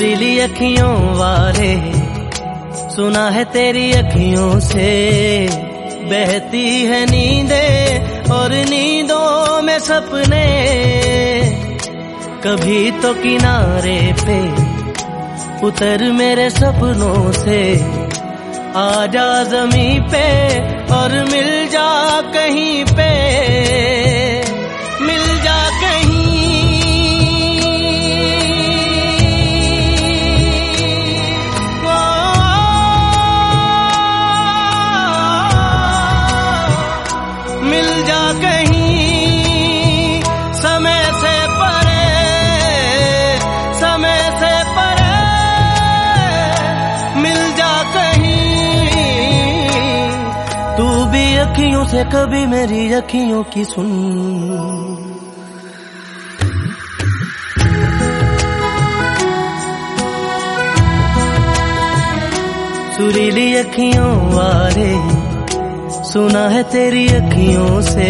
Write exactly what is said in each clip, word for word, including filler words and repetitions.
सुरीली अखियों वाले, सुना है तेरी अखियों से बहती है नींदें और नींदों में सपने। कभी तो किनारे पे उतर मेरे सपनों से, आजा ज़मीं पे और मिल जा कहीं पे, मिल जा कहीं। ओ, मिल जा कहीं समय से परे, समय से परे, मिल जा कहीं। तू भी अखियों से कभी मेरी अखियों की सुन। सुरीली अखियों वाले, सुना है तेरी अखियों से।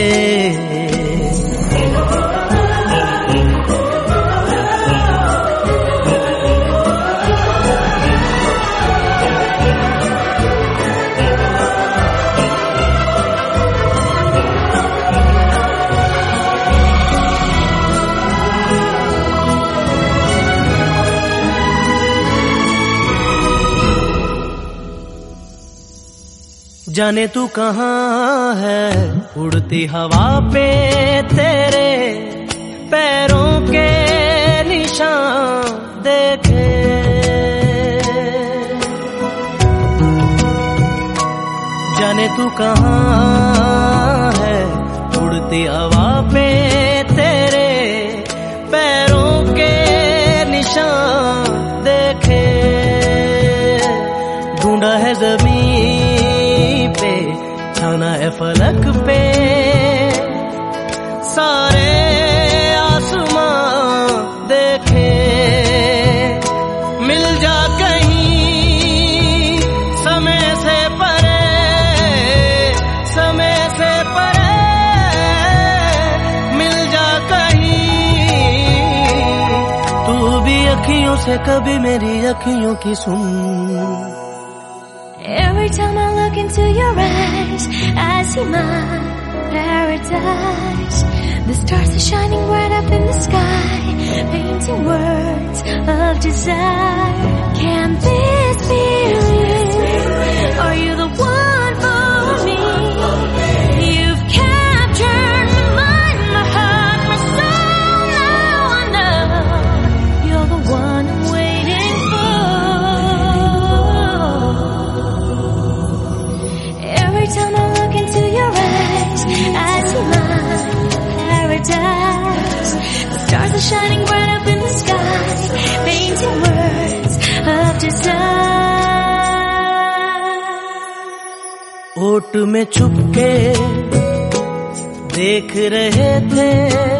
जाने तू कहाँ है, उड़ती हवा पे तेरे पैरों के निशान देखे। जाने तू कहाँ है, उड़ती हवा पे तेरे पैरों के निशान देखे। ढूंढा है ज़मीन पे, छाना है फलक पे, सारे आसमां देखे। मिल जा कहीं समय से परे, समय से परे, मिल जा कहीं। तू भी अखियों से कभी मेरी अखियों की सुन। Every time I look into your eyes, I see my paradise. The stars are shining bright up in the sky, painting words of desire. Can this be you? Are you the one for me? You've captured my mind, my heart, my soul. Now I know you're the one I'm waiting for. Every time I look into your eyes, I see my paradise. The stars are shining bright up in the sky, painting words of desire. ओट में छुपके देख रहे थे,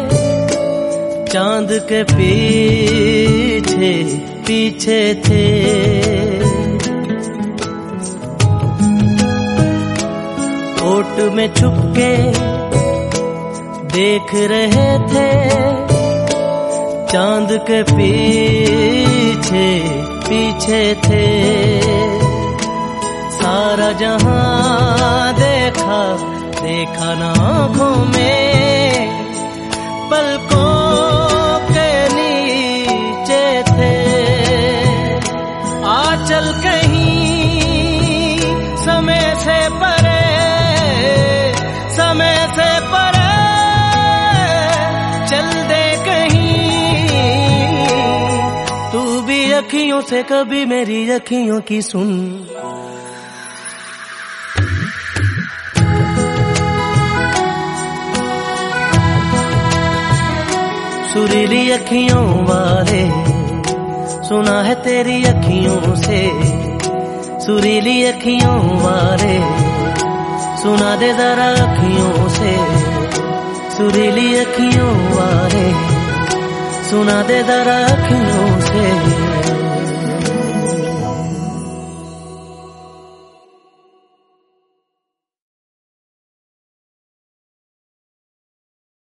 चांद के पीछे पीछे थे। ओट में छुपके देख रहे थे, चांद के पीछे पीछे थे। सारा जहां देखा, देखा ना आँखों में, पलकों के नीचे थे। आ चल कहीं समय से परे, समय से परे, चल दे कहीं। तू भी अखियों से कभी मेरी अखियों की सुन। सुरीली अखियों वाले, सुना है तेरी अखियों से। सुरीली अखियों वाले, सुना दे जरा अखियों से। सुरीली अखियों वाले, सुना दे जरा अखियों से।